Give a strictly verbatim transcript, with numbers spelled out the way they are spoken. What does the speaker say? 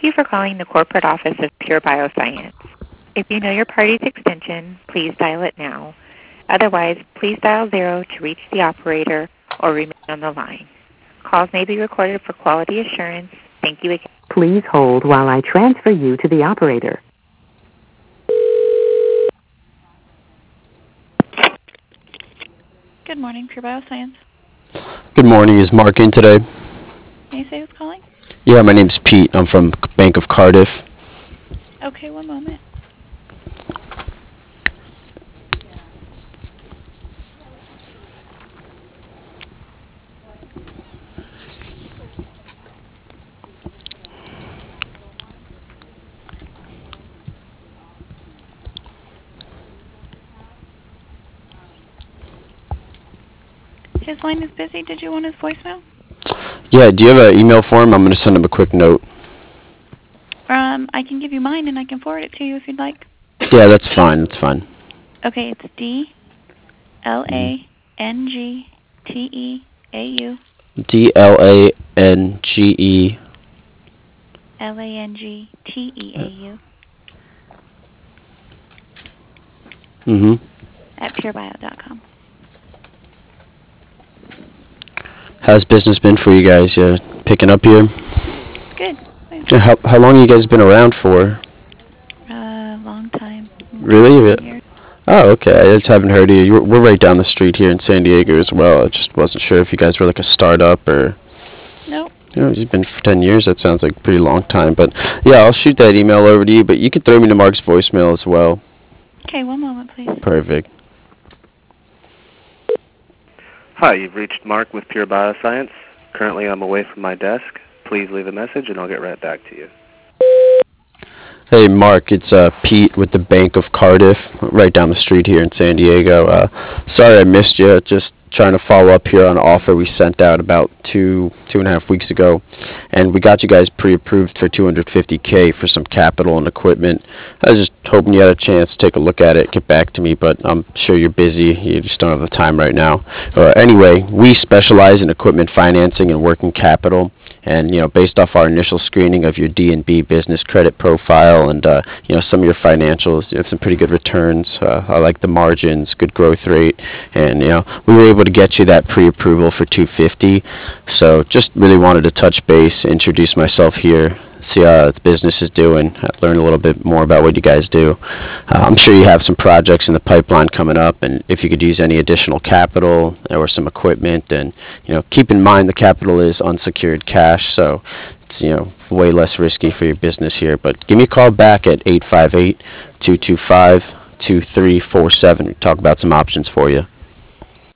you for calling the corporate office of Pure Bioscience. If you know your party's extension, please dial it now. Otherwise, please dial zero to reach the operator or remain on the line. Calls may be recorded for quality assurance. Thank you again. Please hold while I transfer you to the operator. Good morning, Pure Bioscience. Good morning. Is Mark in today? Can you say who's calling? Yeah, my name's Pete. I'm from Bank of Cardiff. Okay, one moment. His line is busy. Did you want his voicemail? Yeah, do you have an email for him? I'm going to send him a quick note. Um, I can give you mine and I can forward it to you if you'd like. Yeah, that's fine. That's fine. Okay, it's D L A N G T E A U. D L A N G E. L A N G T E A U. Mm-hmm. At purebio dot com. How's business been for you guys? Yeah, picking up here? Good. Yeah, how, how long have you guys been around for? A uh, long time. Really? Years. Oh, okay. I just haven't heard of you. You're, we're right down the street here in San Diego as well. I just wasn't sure if you guys were like a startup or... Nope. You know, you've been for ten years. That sounds like a pretty long time. But, yeah, I'll shoot that email over to you. But you can throw me to Mark's voicemail as well. Okay, one moment, please. Perfect. Hi, you've reached Mark with Pure Bioscience. Currently, I'm away from my desk. Please leave a message, and I'll get right back to you. Hey, Mark, it's uh, Pete with the Bank of Cardiff, right down the street here in San Diego. Uh, sorry I missed you. Just trying to follow up here on an offer we sent out about two, two and a half weeks ago. And we got you guys pre-approved for two hundred fifty K for some capital and equipment. I was just hoping you had a chance to take a look at it, get back to me, but I'm sure you're busy. You just don't have the time right now. Uh, anyway, we specialize in equipment financing and working capital. And, you know, based off our initial screening of your D and B business credit profile and, uh, you know, some of your financials, you have some pretty good returns. Uh, I like the margins, good growth rate. And, you know, we were able to get you that pre-approval for two hundred fifty. So just really wanted to touch base, introduce myself here, see how the business is doing, learn a little bit more about what you guys do. Uh, I'm sure you have some projects in the pipeline coming up, and if you could use any additional capital or some equipment, and you know, keep in mind the capital is unsecured cash, so it's, you know, way less risky for your business here. But give me a call back at eight five eight, two two five, two three four seven. Talk about some options for you.